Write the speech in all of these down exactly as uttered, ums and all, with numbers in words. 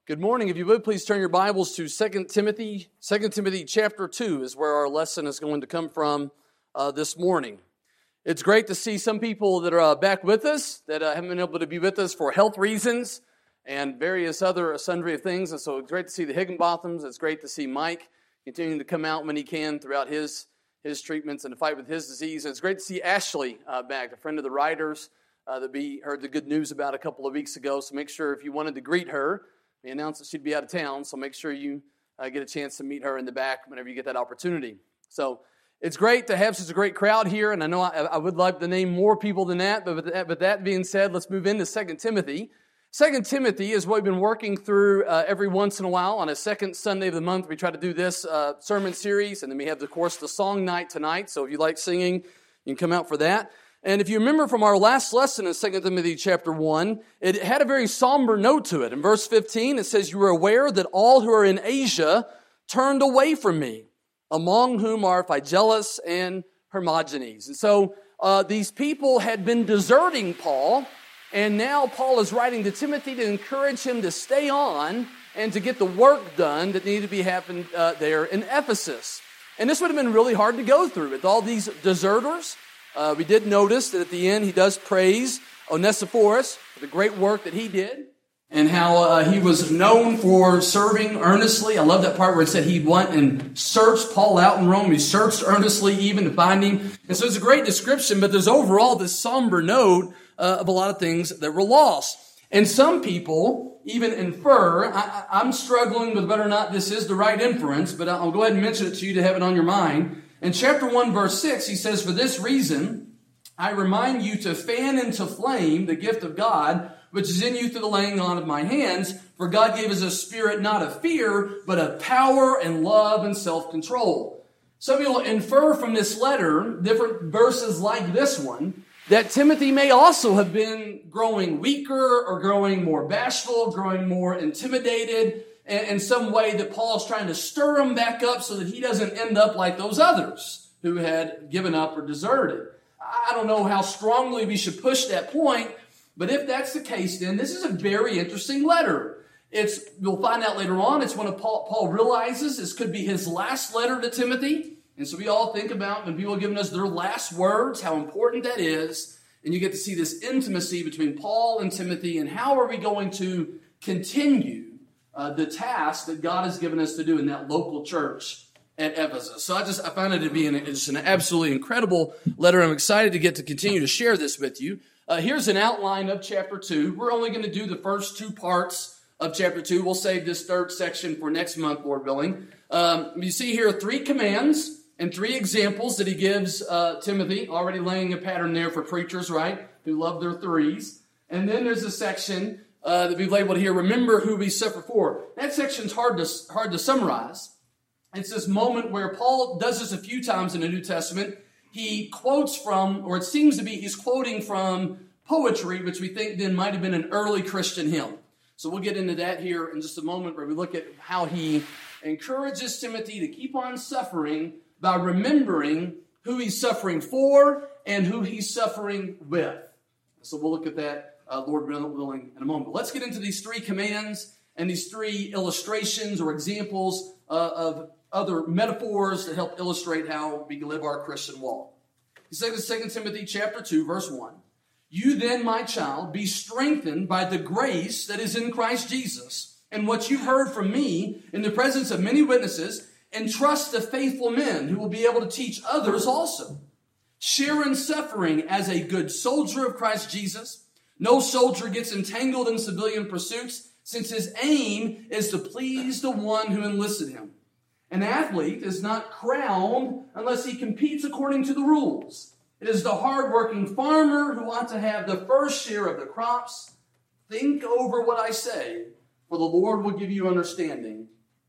Good morning. If you would, please turn your Bibles to Second Timothy. Second Timothy chapter two is where our lesson is going to come from uh, this morning. It's great to see some people that are uh, back with us, that uh, haven't been able to be with us for health reasons and various other sundry of things. And so it's great to see the Higginbothams. It's great to see Mike continuing to come out when he can throughout his, his treatments and to fight with his disease. And it's great to see Ashley uh, back, a friend of the writers uh, that we heard the good news about a couple of weeks ago. So make sure if you wanted to greet her, we announced that she'd be out of town, so make sure you uh, get a chance to meet her in the back whenever you get that opportunity. So it's great to have such a great crowd here, and I know I, I would like to name more people than that, but with that, with that being said, let's move into Second Timothy. Second Timothy is what we've been working through uh, every once in a while. On a second Sunday of the month, we try to do this uh, sermon series, and then we have, of course, the song night tonight. So if you like singing, you can come out for that. And if you remember from our last lesson in Second Timothy chapter one, it had a very somber note to it. In verse fifteen, it says, "You are aware that all who are in Asia turned away from me, among whom are Phygelus and Hermogenes." And so uh, these people had been deserting Paul, and now Paul is writing to Timothy to encourage him to stay on and to get the work done that needed to be happened uh, there in Ephesus. And this would have been really hard to go through with all these deserters. Uh, we did notice that at the end he does praise Onesiphorus for the great work that he did and how uh, he was known for serving earnestly. I love that part where it said he went and searched Paul out in Rome. He searched earnestly even to find him. And so it's a great description, but there's overall this somber note uh, of a lot of things that were lost. And some people even infer, I, I'm struggling with whether or not this is the right inference, but I'll go ahead and mention it to you to have it on your mind. In chapter one, verse six, he says, "For this reason, I remind you to fan into flame the gift of God, which is in you through the laying on of my hands. For God gave us a spirit not of fear, but of power and love and self-control." Some people infer from this letter, different verses like this one, that Timothy may also have been growing weaker or growing more bashful, growing more intimidated, in some way that Paul's trying to stir him back up so that he doesn't end up like those others who had given up or deserted. I don't know how strongly we should push that point, but if that's the case, then this is a very interesting letter. It's, we'll find out later on, it's one of Paul, Paul realizes this could be his last letter to Timothy. And so we all think about when people are giving us their last words, how important that is. And you get to see this intimacy between Paul and Timothy, and how are we going to continue Uh, the task that God has given us to do in that local church at Ephesus. So I just, I find it to be an, just an absolutely incredible letter. I'm excited to get to continue to share this with you. Uh, here's an outline of chapter two. We're only going to do the first two parts of chapter two. We'll save this third section for next month, Lord willing. Um, you see here three commands and three examples that he gives uh, Timothy, already laying a pattern there for preachers, right, who love their threes. And then there's a section Uh, that we've labeled here, "Remember who we suffer for." That section's hard to hard to summarize. It's this moment where Paul does this a few times in the New Testament. He quotes from, or it seems to be, he's quoting from poetry, which we think then might have been an early Christian hymn. So we'll get into that here in just a moment, where we look at how he encourages Timothy to keep on suffering by remembering who he's suffering for and who he's suffering with. So we'll look at that Uh, Lord willing, in a moment. But let's get into these three commands and these three illustrations or examples uh, of other metaphors that help illustrate how we live our Christian walk. He says in Second Timothy chapter two, verse one, "You then, my child, be strengthened by the grace that is in Christ Jesus, and what you've heard from me in the presence of many witnesses, and trust the faithful men who will be able to teach others also. Share in suffering as a good soldier of Christ Jesus. No soldier gets entangled in civilian pursuits, since his aim is to please the one who enlisted him. An athlete is not crowned unless he competes according to the rules. It is the hardworking farmer who ought to have the first share of the crops. Think over what I say, for the Lord will give you understanding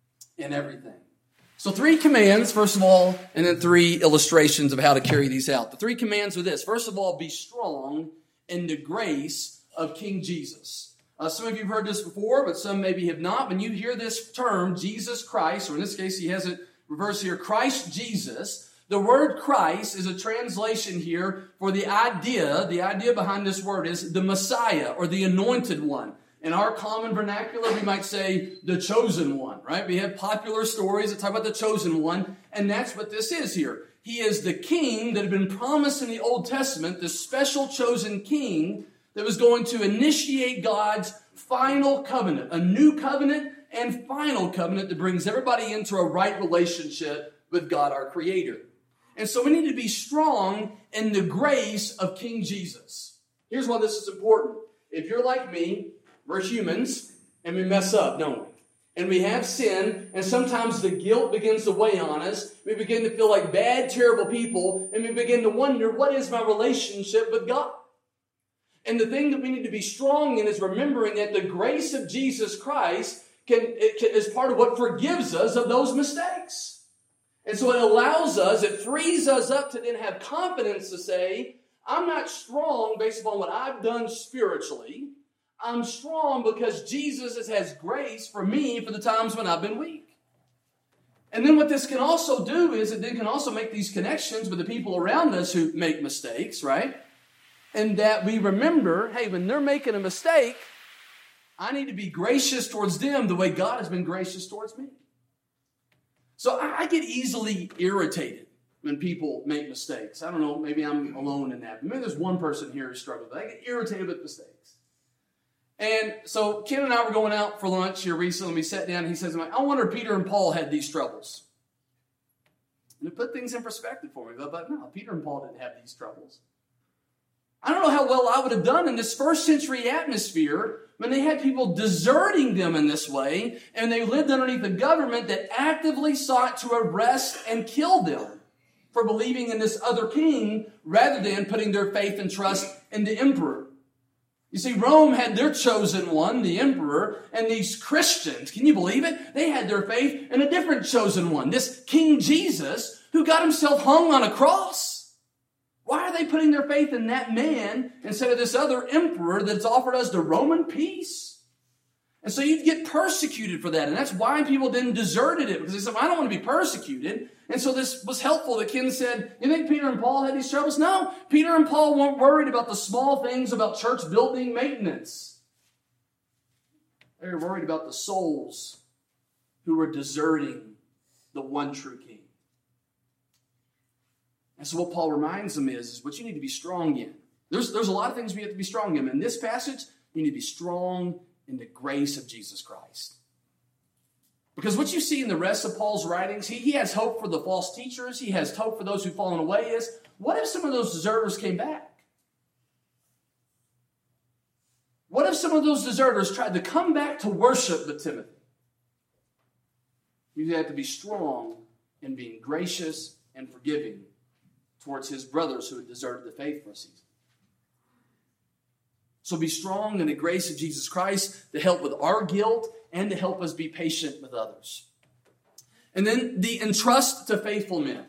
in everything." So three commands, first of all, and then three illustrations of how to carry these out. The three commands are this. First of all, be strong in the grace of King Jesus. Uh, some of you have heard this before, but some maybe have not. When you hear this term, Jesus Christ, or in this case he has it reversed here, Christ Jesus, the word Christ is a translation here for the idea, the idea behind this word is the Messiah or the anointed one. In our common vernacular, we might say the chosen one, right? We have popular stories that talk about the chosen one, and that's what this is here. He is the king that had been promised in the Old Testament, this special chosen king that was going to initiate God's final covenant, a new covenant and final covenant that brings everybody into a right relationship with God, our Creator. And so we need to be strong in the grace of King Jesus. Here's why this is important. If you're like me, we're humans, and we mess up, don't we? And we have sin, and sometimes the guilt begins to weigh on us. We begin to feel like bad, terrible people, and we begin to wonder, what is my relationship with God? And the thing that we need to be strong in is remembering that the grace of Jesus Christ can, it can, is part of what forgives us of those mistakes. And so it allows us, it frees us up to then have confidence to say, I'm not strong based upon what I've done spiritually. I'm strong because Jesus has grace for me for the times when I've been weak. And then what this can also do is it then can also make these connections with the people around us who make mistakes, right? And that we remember, hey, when they're making a mistake, I need to be gracious towards them the way God has been gracious towards me. So I get easily irritated when people make mistakes. I don't know, maybe I'm alone in that. Maybe there's one person here who struggles, but I get irritated with mistakes. And so Ken and I were going out for lunch here recently. We sat down and he says, I wonder if Peter and Paul had these troubles. And it put things in perspective for me. I thought, no, Peter and Paul didn't have these troubles. I don't know how well I would have done in this first century atmosphere when they had people deserting them in this way, and they lived underneath a government that actively sought to arrest and kill them for believing in this other king rather than putting their faith and trust in the emperor. You see, Rome had their chosen one, the emperor, and these Christians, can you believe it? They had their faith in a different chosen one, this King Jesus, who got himself hung on a cross. Why are they putting their faith in that man instead of this other emperor that's offered us the Roman peace? And so you'd get persecuted for that. And that's why people then deserted it. Because they said, well, I don't want to be persecuted. And so this was helpful that Ken said, you think Peter and Paul had these troubles? No, Peter and Paul weren't worried about the small things about church building maintenance. They were worried about the souls who were deserting the one true King. And so what Paul reminds them is, is what you need to be strong in. There's, there's a lot of things we have to be strong in. In this passage, you need to be strong in the grace of Jesus Christ. Because what you see in the rest of Paul's writings, he, he has hope for the false teachers. He has hope for those who've fallen away. Is what if some of those deserters came back? What if some of those deserters tried to come back to worship with Timothy? You have to be strong in being gracious and forgiving towards his brothers who had deserted the faith for a season. So be strong in the grace of Jesus Christ to help with our guilt and to help us be patient with others. And then the entrust to faithful men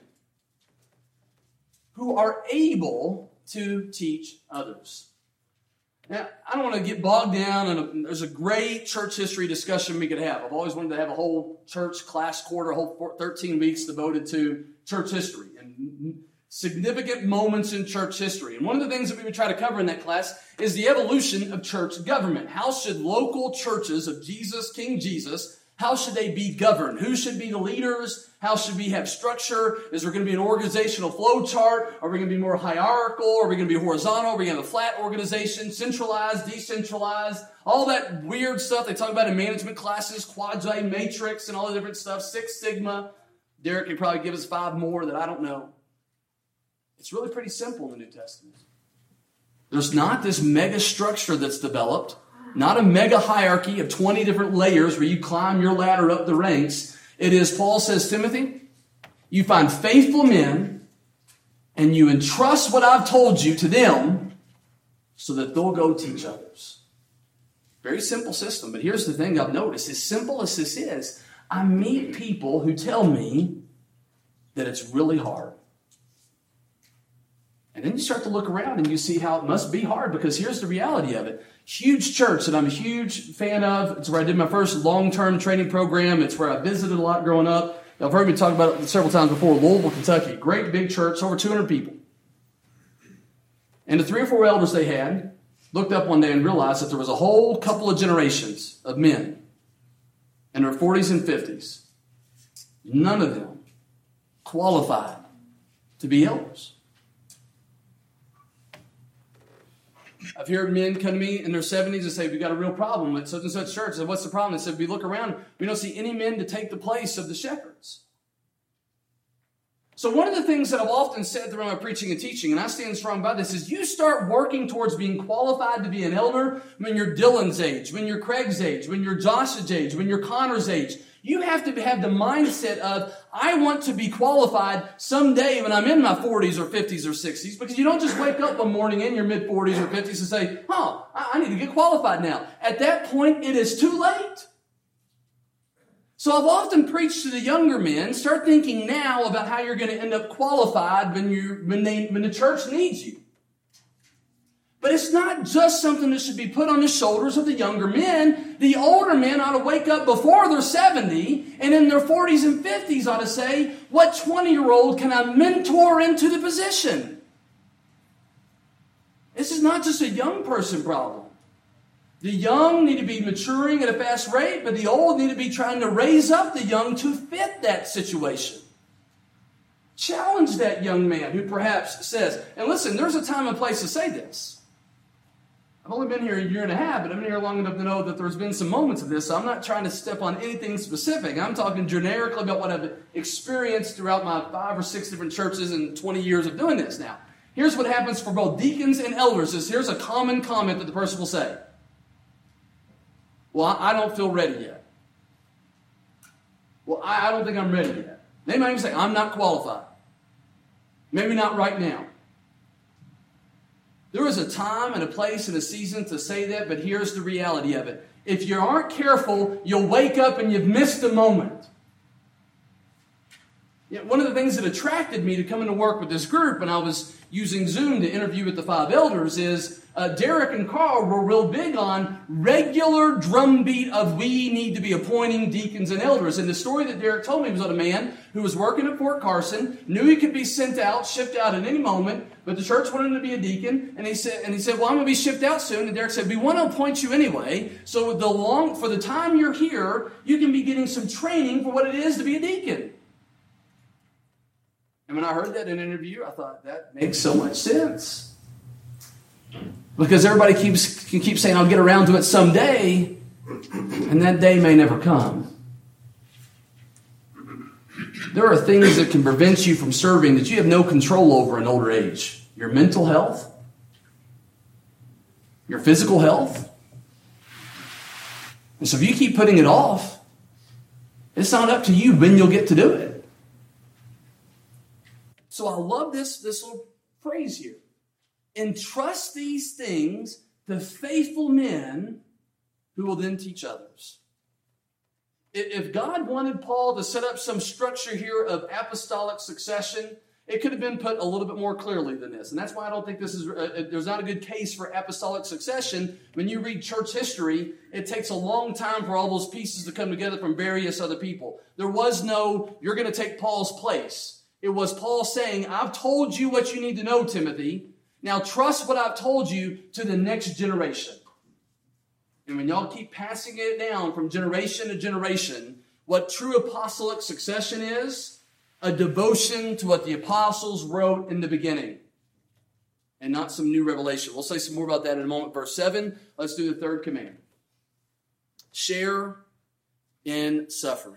who are able to teach others. Now, I don't want to get bogged down, and there's a great church history discussion we could have. I've always wanted to have a whole church class quarter, a whole thirteen weeks devoted to church history and significant moments in church history. And one of the things that we would try to cover in that class is the evolution of church government. How should local churches of Jesus, King Jesus, how should they be governed? Who should be the leaders? How should we have structure? Is there going to be an organizational flow chart? Are we going to be more hierarchical? Are we going to be horizontal? Are we going to have a flat organization, centralized, decentralized? All that weird stuff they talk about in management classes, quasi matrix and all the different stuff, Six Sigma. Derek can probably give us five more that I don't know. It's really pretty simple in the New Testament. There's not this mega structure that's developed, not a mega hierarchy of twenty different layers where you climb your ladder up the ranks. It is, Paul says, Timothy, you find faithful men and you entrust what I've told you to them so that they'll go teach others. Very simple system, but here's the thing I've noticed. As simple as this is, I meet people who tell me that it's really hard. And then you start to look around and you see how it must be hard, because here's the reality of it. Huge church that I'm a huge fan of. It's where I did my first long-term training program. It's where I visited a lot growing up. I've heard me talk about it several times before. Louisville, Kentucky. Great big church, over two hundred people. And the three or four elders they had, looked up one day and realized that there was a whole couple of generations of men in their forties and fifties. None of them qualified to be elders. I've heard men come to me in their seventies and say, we've got a real problem at such and such church. I said, what's the problem? They said, we look around, we don't see any men to take the place of the shepherds. So one of the things that I've often said throughout my preaching and teaching, and I stand strong by this, is you start working towards being qualified to be an elder when you're Dylan's age, when you're Craig's age, when you're Josh's age, when you're Connor's age. You have to have the mindset of, I want to be qualified someday when I'm in my forties or fifties or sixties, because you don't just wake up one morning in your mid-forties or fifties and say, huh, I need to get qualified now. At that point, it is too late. So I've often preached to the younger men, start thinking now about how you're going to end up qualified when you when they when the church needs you. But it's not just something that should be put on the shoulders of the younger men. The older men ought to wake up before they're seventy, and in their forties and fifties ought to say, what twenty-year-old can I mentor into the position? This is not just a young person problem. The young need to be maturing at a fast rate, but the old need to be trying to raise up the young to fit that situation. Challenge that young man who perhaps says, and listen, there's a time and place to say this. I've only been here a year and a half, but I've been here long enough to know that there's been some moments of this, so I'm not trying to step on anything specific. I'm talking generically about what I've experienced throughout my five or six different churches and twenty years of doing this now. Here's what happens for both deacons and elders. Is here's a common comment that the person will say. Well, I don't feel ready yet. Well, I don't think I'm ready yet. They might even say, I'm not qualified. Maybe not right now. There is a time and a place and a season to say that, but here's the reality of it. If you aren't careful, you'll wake up and you've missed a moment. Yeah, one of the things that attracted me to coming to work with this group when I was using Zoom to interview with the five elders is uh, Derek and Carl were real big on regular drumbeat of we need to be appointing deacons and elders. And the story that Derek told me was of a man who was working at Fort Carson, knew he could be sent out, shipped out at any moment, but the church wanted him to be a deacon. And he said, and he said, well, I'm going to be shipped out soon. And Derek said, we want to appoint you anyway. So the long, for the time you're here, you can be getting some training for what it is to be a deacon. And when I heard that in an interview, I thought, that makes so much sense. Because everybody keeps can keep saying, I'll get around to it someday, and that day may never come. There are things that can prevent you from serving that you have no control over in older age. Your mental health, your physical health. And so if you keep putting it off, it's not up to you when you'll get to do it. So I love this, this little phrase here. Entrust these things to faithful men who will then teach others. If God wanted Paul to set up some structure here of apostolic succession, it could have been put a little bit more clearly than this. And that's why I don't think this is, uh, there's not a good case for apostolic succession. When you read church history, it takes a long time for all those pieces to come together from various other people. There was no, you're going to take Paul's place. It was Paul saying, I've told you what you need to know, Timothy. Now trust what I've told you to the next generation. And when y'all keep passing it down from generation to generation, what true apostolic succession is, a devotion to what the apostles wrote in the beginning. And not some new revelation. We'll say some more about that in a moment. Verse seven, let's do the third command. Share in suffering.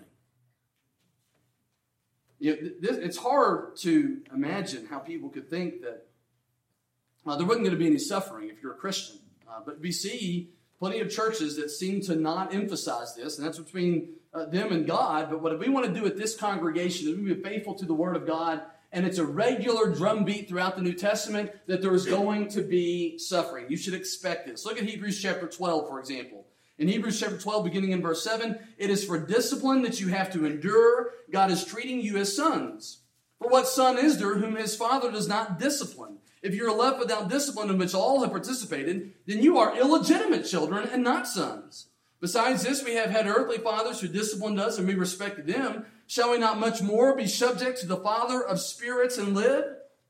You know, this, it's hard to imagine how people could think that uh, there wasn't going to be any suffering if you're a Christian. Uh, but we see plenty of churches that seem to not emphasize this, and that's between uh, them and God. But what we want to do at this congregation is we be faithful to the Word of God, and it's a regular drumbeat throughout the New Testament that there is going to be suffering. You should expect this. Look at Hebrews chapter twelve, for example. In Hebrews chapter twelve, beginning in verse seven, it is for discipline that you have to endure. God is treating you as sons. For what son is there whom his father does not discipline? If you are left without discipline in which all have participated, then you are illegitimate children and not sons. Besides this, we have had earthly fathers who disciplined us, and we respected them. Shall we not much more be subject to the Father of spirits and live?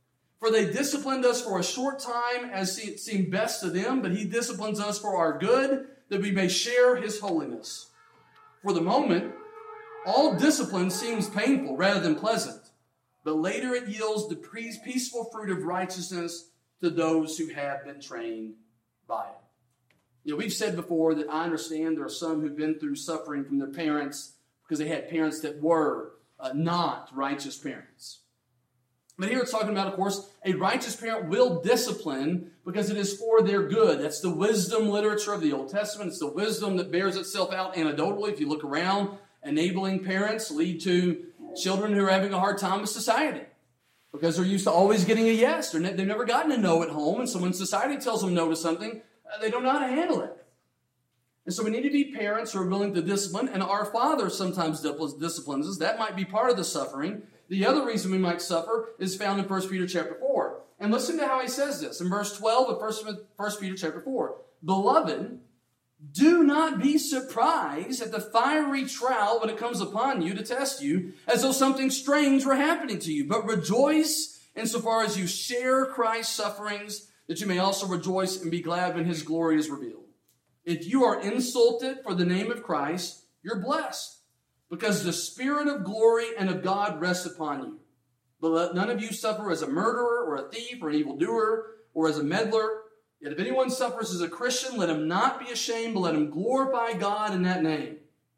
For they disciplined us for a short time as it seemed best to them, but he disciplines us for our good, that we may share his holiness. For the moment, all discipline seems painful rather than pleasant, but later it yields the peaceful fruit of righteousness to those who have been trained by it. You know, we've said before that I understand there are some who've been through suffering from their parents because they had parents that were uh, not righteous parents. But here it's talking about, of course, a righteous parent will discipline because it is for their good. That's the wisdom literature of the Old Testament. It's the wisdom that bears itself out anecdotally. If you look around, enabling parents lead to children who are having a hard time with society because they're used to always getting a yes. They're ne- they've never gotten a no at home. And so when society tells them no to something, uh, they don't know how to handle it. And so we need to be parents who are willing to discipline. And our Father sometimes disciplines us. That might be part of the suffering. The other reason we might suffer is found in First Peter chapter four. And listen to how he says this in verse twelve of First Peter chapter four. Beloved, do not be surprised at the fiery trial when it comes upon you to test you, as though something strange were happening to you. But rejoice insofar as you share Christ's sufferings, that you may also rejoice and be glad when his glory is revealed. If you are insulted for the name of Christ, you're blessed, because the Spirit of glory and of God rests upon you. But let none of you suffer as a murderer or a thief or an evildoer or as a meddler. Yet if anyone suffers as a Christian, let him not be ashamed, but let him glorify God in that name.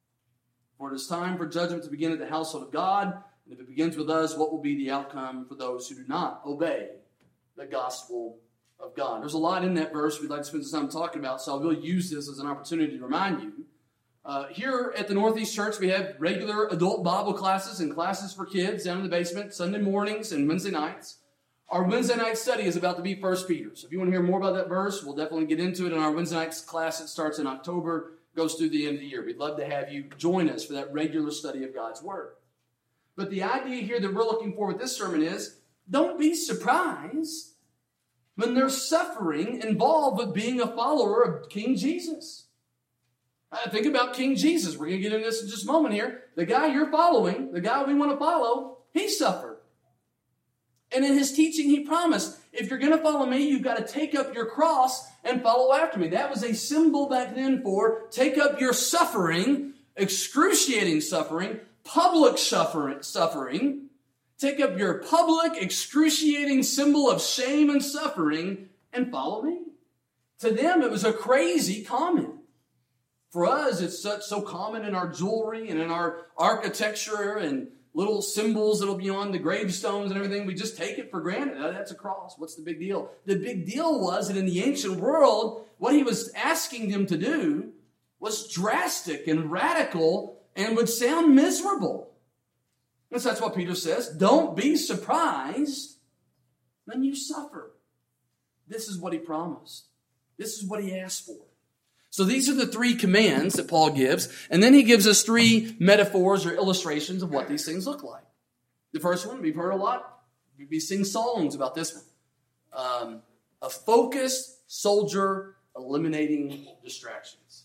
For it is time for judgment to begin at the household of God. And if it begins with us, what will be the outcome for those who do not obey the gospel of God? There's a lot in that verse we'd like to spend some time talking about, so I will use this as an opportunity to remind you. Uh, here at the Northeast Church, we have regular adult Bible classes and classes for kids down in the basement, Sunday mornings and Wednesday nights. Our Wednesday night study is about to be First Peter. So if you want to hear more about that verse, we'll definitely get into it in our Wednesday night class. It starts in October, goes through the end of the year. We'd love to have you join us for that regular study of God's Word. But the idea here that we're looking for with this sermon is, don't be surprised when there's suffering involved with being a follower of King Jesus. Uh, think about King Jesus. We're going to get into this in just a moment here. The guy you're following, the guy we want to follow, he suffered. And in his teaching, he promised, if you're going to follow me, you've got to take up your cross and follow after me. That was a symbol back then for take up your suffering, excruciating suffering, public suffering. Take up your public, excruciating symbol of shame and suffering and follow me. To them, it was a crazy comment. For us, it's such, so common in our jewelry and in our architecture and little symbols that'll be on the gravestones and everything. We just take it for granted. Oh, that's a cross. What's the big deal? The big deal was that in the ancient world, what he was asking them to do was drastic and radical and would sound miserable. And so that's what Peter says. Don't be surprised when you suffer. This is what he promised. This is what he asked for. So these are the three commands that Paul gives, and then he gives us three metaphors or illustrations of what these things look like. The first one, we've heard a lot. We sing songs about this one. Um, a focused soldier eliminating distractions.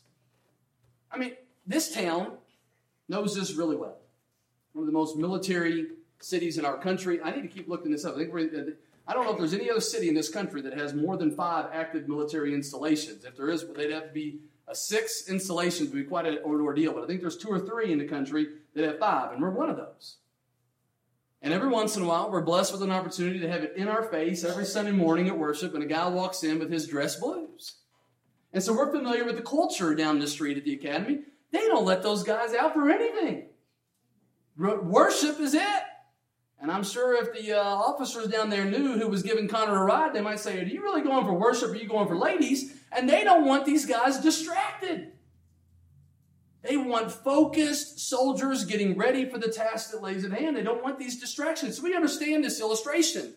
I mean, this town knows this really well. One of the most military cities in our country. I need to keep looking this up. I think we're, I don't know if there's any other city in this country that has more than five active military installations. If there is, they'd have to be a six installations would be quite an ordeal. But I think there's two or three in the country that have five, and we're one of those. And every once in a while, we're blessed with an opportunity to have it in our face every Sunday morning at worship, and a guy walks in with his dress blues. And so we're familiar with the culture down the street at the academy. They don't let those guys out for anything. Worship is it. And I'm sure if the uh, officers down there knew who was giving Connor a ride, they might say, are you really going for worship or are you going for ladies? And they don't want these guys distracted. They want focused soldiers getting ready for the task that lays at hand. They don't want these distractions. So we understand this illustration.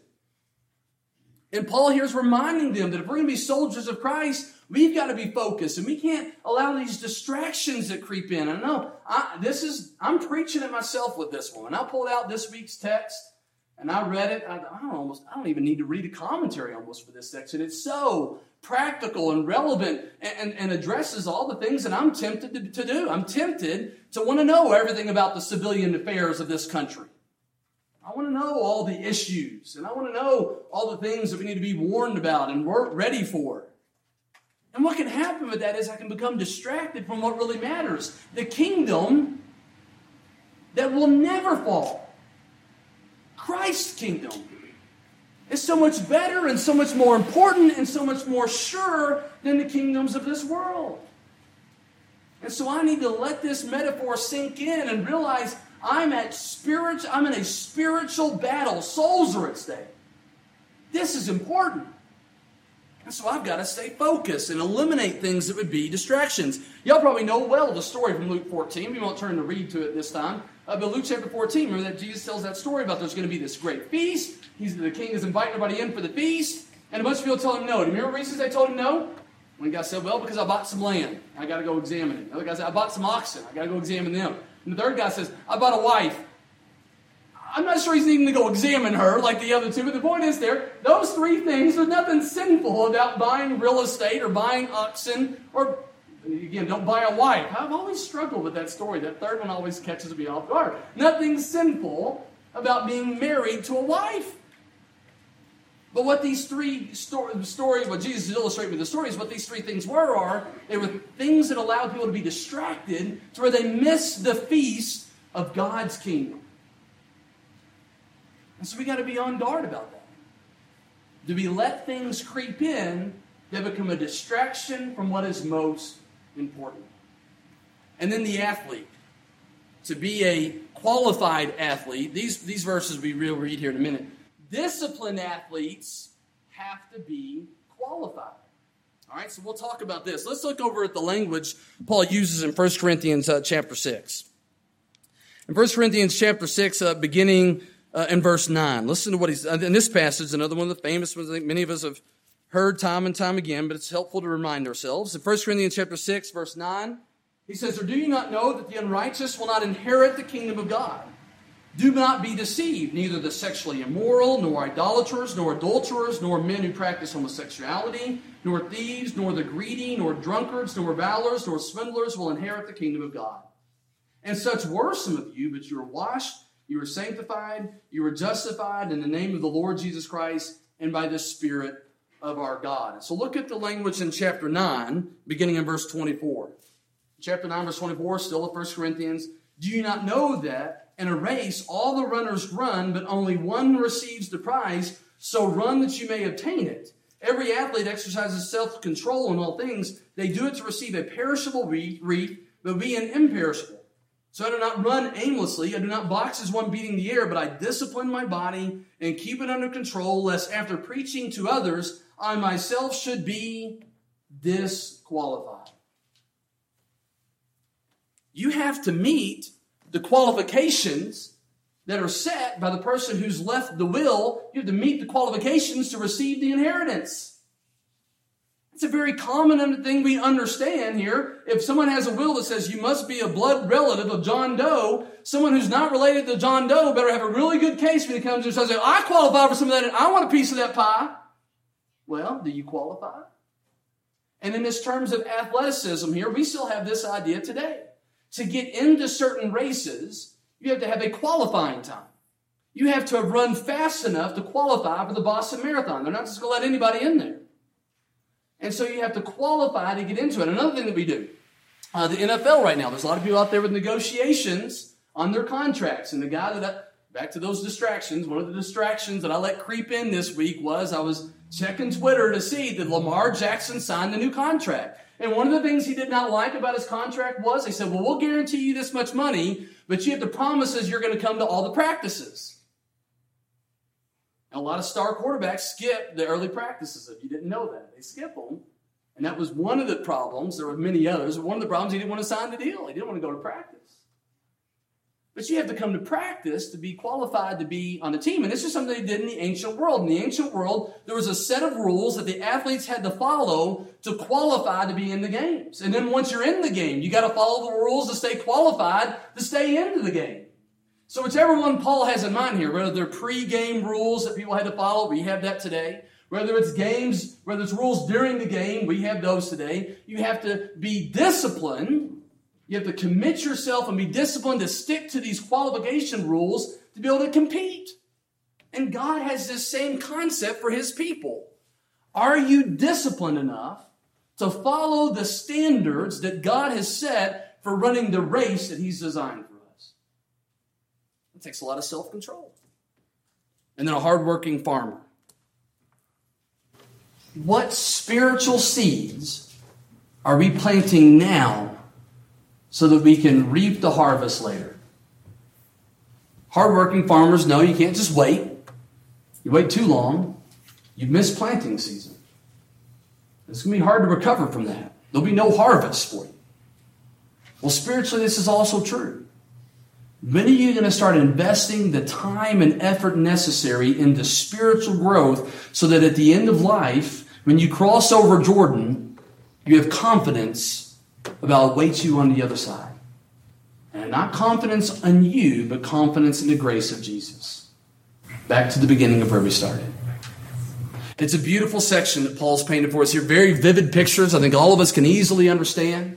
And Paul here is reminding them that if we're going to be soldiers of Christ, we've got to be focused, and we can't allow these distractions that creep in. I know I, this is, I'm preaching it myself with this one. And I pulled out this week's text, and I read it. I, I, don't almost, I don't even need to read a commentary almost for this section. It's so practical and relevant and, and, and addresses all the things that I'm tempted to, to do. I'm tempted to want to know everything about the civilian affairs of this country. I want to know all the issues, and I want to know all the things that we need to be warned about and work ready for. And what can happen with that is I can become distracted from what really matters. The kingdom that will never fall. Christ's kingdom is so much better and so much more important and so much more sure than the kingdoms of this world. And so I need to let this metaphor sink in and realize I'm at spirit, I'm in a spiritual battle. Souls are at stake. This is important. And so I've got to stay focused and eliminate things that would be distractions. Y'all probably know well the story from Luke fourteen. We won't turn to read to it this time. Uh, but Luke chapter fourteen, remember that Jesus tells that story about there's going to be this great feast. He's, the king is inviting everybody in for the feast. And a bunch of people tell him no. Do you remember reasons they told him no? One guy said, well, because I bought some land. I got to go examine it. Another guy said, I bought some oxen. I got to go examine them. And the third guy says, I bought a wife. I'm not sure he's needing to go examine her like the other two, but the point is there, those three things, there's nothing sinful about buying real estate or buying oxen or, again, don't buy a wife. I've always struggled with that story. That third one always catches me off guard. Nothing sinful about being married to a wife. But what these three sto- stories, what Jesus is illustrating with the stories, what these three things were are, they were things that allowed people to be distracted to where they missed the feast of God's kingdom. And so we got to be on guard about that. Do we let things creep in that become a distraction from what is most important? And then the athlete. To be a qualified athlete, these, these verses we will read here in a minute. Disciplined athletes have to be qualified. All right, so we'll talk about this. Let's look over at the language Paul uses in First Corinthians uh, chapter six. In First Corinthians chapter six, uh, beginning uh, in verse nine. Listen to what he's, in this passage, another one of the famous ones I think many of us have heard time and time again, but it's helpful to remind ourselves. In First Corinthians chapter six, verse nine, he says, or do you not know that the unrighteous will not inherit the kingdom of God? Do not be deceived, neither the sexually immoral, nor idolaters, nor adulterers, nor men who practice homosexuality, nor thieves, nor the greedy, nor drunkards, nor revilers, nor swindlers will inherit the kingdom of God. And such were some of you, but you were washed, you were sanctified, you were justified in the name of the Lord Jesus Christ and by the Spirit of our God. So look at the language in chapter nine, beginning in verse twenty-four. Chapter nine, verse twenty-four, still of First Corinthians. Do you not know that in a race, all the runners run, but only one receives the prize, so run that you may obtain it. Every athlete exercises self-control in all things. They do it to receive a perishable wreath, but we an imperishable. So I do not run aimlessly. I do not box as one beating the air, but I discipline my body and keep it under control, lest after preaching to others, I myself should be disqualified. You have to meet the qualifications that are set by the person who's left the will. You have to meet the qualifications to receive the inheritance. It's a very common thing we understand here. If someone has a will that says you must be a blood relative of John Doe, someone who's not related to John Doe better have a really good case when it comes to it and says, I qualify for some of that and I want a piece of that pie. Well, do you qualify? And in this terms of athleticism here, we still have this idea today. To get into certain races, you have to have a qualifying time. You have to have run fast enough to qualify for the Boston Marathon. They're not just going to let anybody in there. And so you have to qualify to get into it. Another thing that we do, uh, the N F L right now, there's a lot of people out there with negotiations on their contracts. And the guy that, I, back to those distractions, one of the distractions that I let creep in this week was I was checking Twitter to see that Lamar Jackson signed a new contract. And one of the things he did not like about his contract was, they said, well, we'll guarantee you this much money, but you have to promise us you're going to come to all the practices. And a lot of star quarterbacks skip the early practices. If you didn't know that, they skip them. And that was one of the problems. There were many others. One of the problems, he didn't want to sign the deal. He didn't want to go to practice. But you have to come to practice to be qualified to be on the team. And this is something they did in the ancient world. In the ancient world, there was a set of rules that the athletes had to follow to qualify to be in the games. And then once you're in the game, you got to follow the rules to stay qualified to stay into the game. So whichever one Paul has in mind here, whether they're pre-game rules that people had to follow, we have that today. Whether it's games, whether it's rules during the game, we have those today. You have to be disciplined. You have to commit yourself and be disciplined to stick to these qualification rules to be able to compete. And God has this same concept for his people. Are you disciplined enough to follow the standards that God has set for running the race that he's designed for us? It takes a lot of self-control. And then a hardworking farmer. What spiritual seeds are we planting now so that we can reap the harvest later? Hardworking farmers know you can't just wait. You wait too long, you miss planting season. It's going to be hard to recover from that. There'll be no harvest for you. Well, spiritually, this is also true. When are you going to start investing the time and effort necessary into spiritual growth so that at the end of life, when you cross over Jordan, you have confidence about what awaits you on the other side? And not confidence in you, but confidence in the grace of Jesus. Back to the beginning of where we started. It's a beautiful section that Paul's painted for us here. Very vivid pictures I think all of us can easily understand.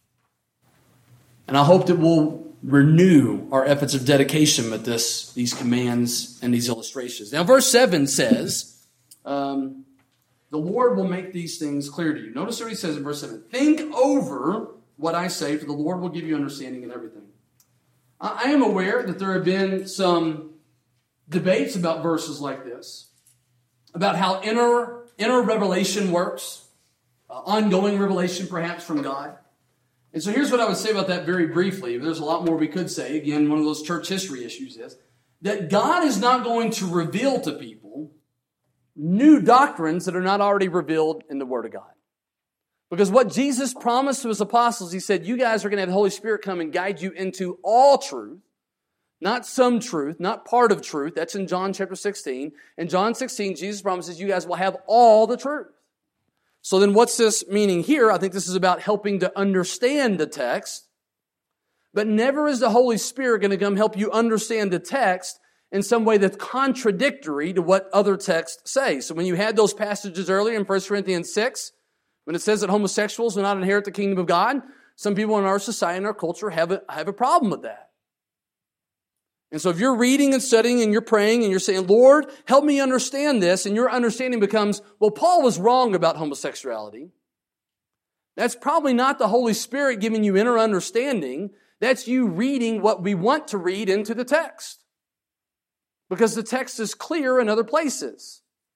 And I hope that we'll renew our efforts of dedication with this, these commands and these illustrations. Now, verse seven says, um, the Lord will make these things clear to you. Notice what he says in verse seven. Think over what I say, for the Lord will give you understanding in everything. I am aware that there have been some debates about verses like this, about how inner, inner revelation works, uh, ongoing revelation perhaps from God. And so here's what I would say about that very briefly. There's a lot more we could say. Again, one of those church history issues is that God is not going to reveal to people new doctrines that are not already revealed in the Word of God. Because what Jesus promised to his apostles, he said, you guys are going to have the Holy Spirit come and guide you into all truth. Not some truth, not part of truth. That's in John chapter sixteen. In John sixteen, Jesus promises you guys will have all the truth. So then what's this meaning here? I think this is about helping to understand the text. But never is the Holy Spirit going to come help you understand the text in some way that's contradictory to what other texts say. So when you had those passages earlier in First Corinthians six, when it says that homosexuals will not inherit the kingdom of God, some people in our society and our culture have a, have a problem with that. And so if you're reading and studying and you're praying and you're saying, Lord, help me understand this, and your understanding becomes, well, Paul was wrong about homosexuality. That's probably not the Holy Spirit giving you inner understanding. That's you reading what we want to read into the text. Because the text is clear in other places.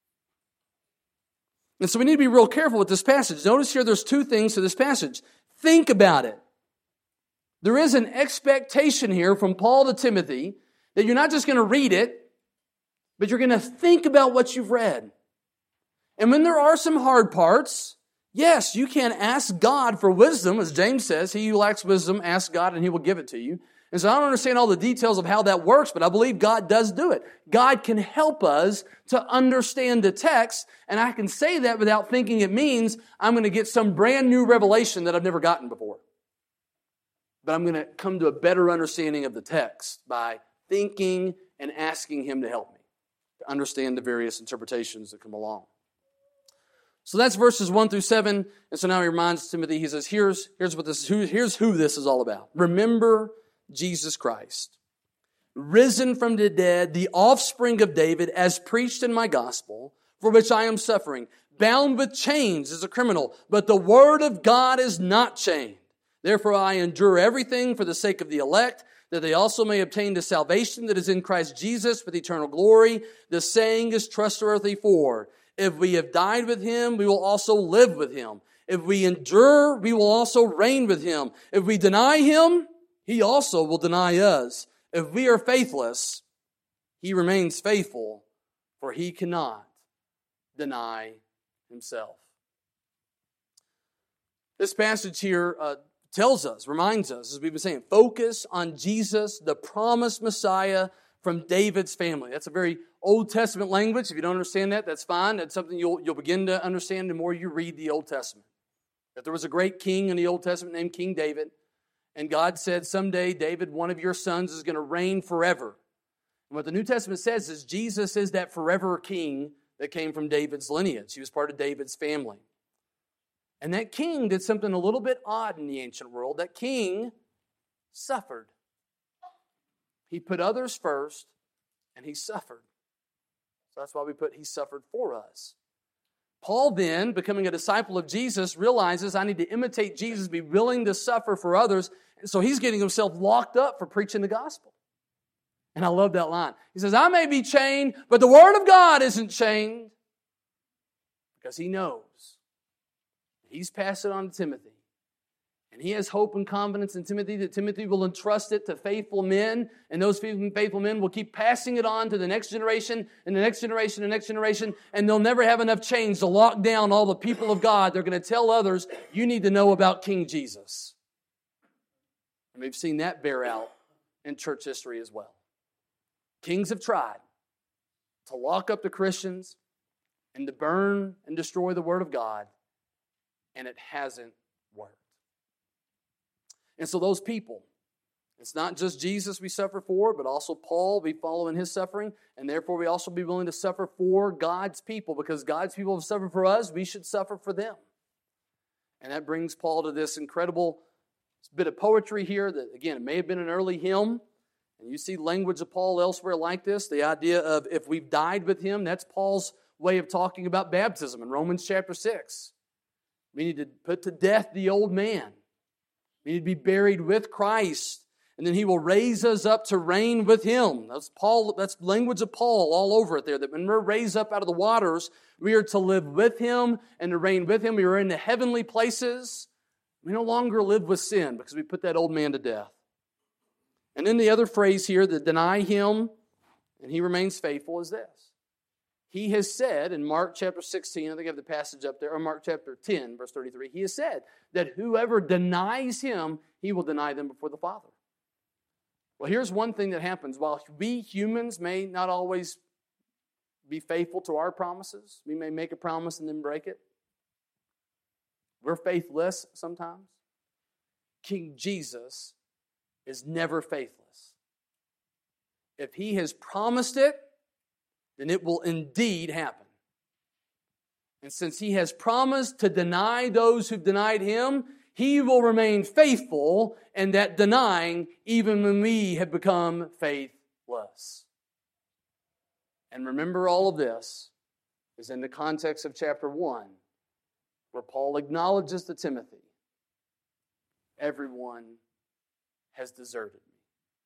And so we need to be real careful with this passage. Notice here there's two things to this passage. Think about it. There is an expectation here from Paul to Timothy that you're not just going to read it, but you're going to think about what you've read. And when there are some hard parts, yes, you can ask God for wisdom. As James says, he who lacks wisdom, ask God and he will give it to you. And so I don't understand all the details of how that works, but I believe God does do it. God can help us to understand the text, and I can say that without thinking it means I'm going to get some brand new revelation that I've never gotten before. But I'm going to come to a better understanding of the text by thinking and asking Him to help me to understand the various interpretations that come along. So that's verses one through seven. And so now he reminds Timothy, he says, here's, here's what this, who, here's who this is all about. Remember Jesus Christ, risen from the dead, the offspring of David, as preached in my gospel, for which I am suffering, bound with chains as a criminal, but the word of God is not chained. Therefore I endure everything for the sake of the elect, that they also may obtain the salvation that is in Christ Jesus with eternal glory. The saying is trustworthy, for if we have died with Him, we will also live with Him. If we endure, we will also reign with Him. If we deny Him, He also will deny us. If we are faithless, He remains faithful, for He cannot deny Himself. This passage here uh, tells us, reminds us, as we've been saying, focus on Jesus, the promised Messiah from David's family. That's a very Old Testament language. If you don't understand that, that's fine. That's something you'll, you'll begin to understand the more you read the Old Testament. That there was a great king in the Old Testament named King David, and God said, someday, David, one of your sons is going to reign forever. And what the New Testament says is Jesus is that forever king that came from David's lineage. He was part of David's family. And that king did something a little bit odd in the ancient world. That king suffered. He put others first, and he suffered. So that's why we put he suffered for us. Paul then, becoming a disciple of Jesus, realizes I need to imitate Jesus, be willing to suffer for others. And so he's getting himself locked up for preaching the gospel. And I love that line. He says, I may be chained, but the word of God isn't chained. Because he knows. He's passed it on to Timothy. And he has hope and confidence in Timothy that Timothy will entrust it to faithful men, and those faithful men will keep passing it on to the next generation, and the next generation, and the next generation, and they'll never have enough chains to lock down all the people of God. They're going to tell others, you need to know about King Jesus. And we've seen that bear out in church history as well. Kings have tried to lock up the Christians and to burn and destroy the Word of God, and it hasn't worked. And so those people, it's not just Jesus we suffer for, but also Paul, we follow in his suffering, and therefore we also be willing to suffer for God's people, because God's people have suffered for us, we should suffer for them. And that brings Paul to this incredible bit of poetry here that, again, it may have been an early hymn, and you see language of Paul elsewhere like this, the idea of if we've died with him, that's Paul's way of talking about baptism in Romans chapter six. We need to put to death the old man. We need to be buried with Christ, and then he will raise us up to reign with him. That's Paul. That's language of Paul all over it there, that when we're raised up out of the waters, we are to live with him and to reign with him. We are in the heavenly places. We no longer live with sin because we put that old man to death. And then the other phrase here, that deny him and he remains faithful, is this. He has said in Mark chapter sixteen, I think I have the passage up there, or Mark chapter ten, verse thirty-three, he has said that whoever denies him, he will deny them before the Father. Well, here's one thing that happens. While we humans may not always be faithful to our promises, we may make a promise and then break it. We're faithless sometimes. King Jesus is never faithless. If he has promised it, then it will indeed happen. And since he has promised to deny those who've denied him, he will remain faithful in that denying even when we have become faithless. And remember, all of this is in the context of chapter one, where Paul acknowledges to Timothy, everyone has deserted me.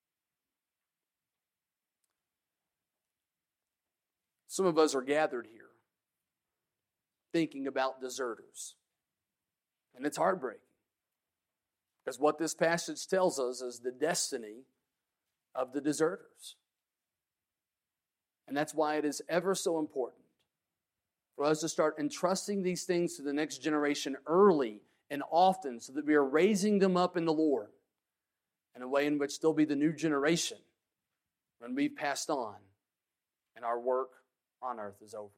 Some of us are gathered here thinking about deserters. And it's heartbreaking. Because what this passage tells us is the destiny of the deserters. And that's why it is ever so important for us to start entrusting these things to the next generation early and often, so that we are raising them up in the Lord in a way in which they'll be the new generation when we've passed on and our work on earth is over.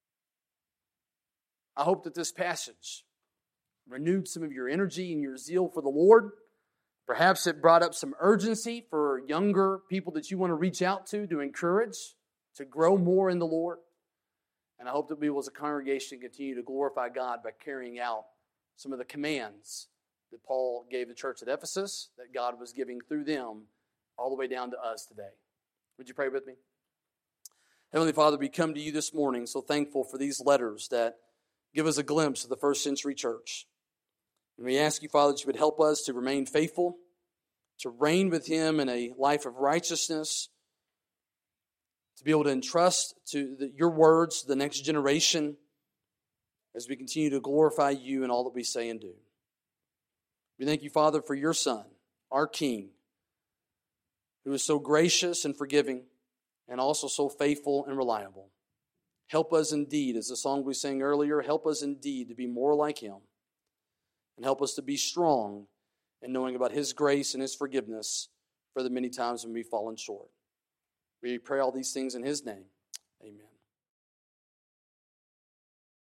I hope that this passage renewed some of your energy and your zeal for the Lord. Perhaps it brought up some urgency for younger people that you want to reach out to, to encourage, to grow more in the Lord. And I hope that we will, as a congregation, continue to glorify God by carrying out some of the commands that Paul gave the church at Ephesus, that God was giving through them all the way down to us today. Would you pray with me? Heavenly Father, we come to you this morning so thankful for these letters that give us a glimpse of the first century church. And we ask you, Father, that you would help us to remain faithful, to reign with him in a life of righteousness, to be able to entrust to the, your words to the next generation as we continue to glorify you in all that we say and do. We thank you, Father, for your Son, our King, who is so gracious and forgiving, and also so faithful and reliable. Help us indeed, as the song we sang earlier, help us indeed to be more like him. And help us to be strong in knowing about his grace and his forgiveness for the many times when we've fallen short. We pray all these things in his name. Amen.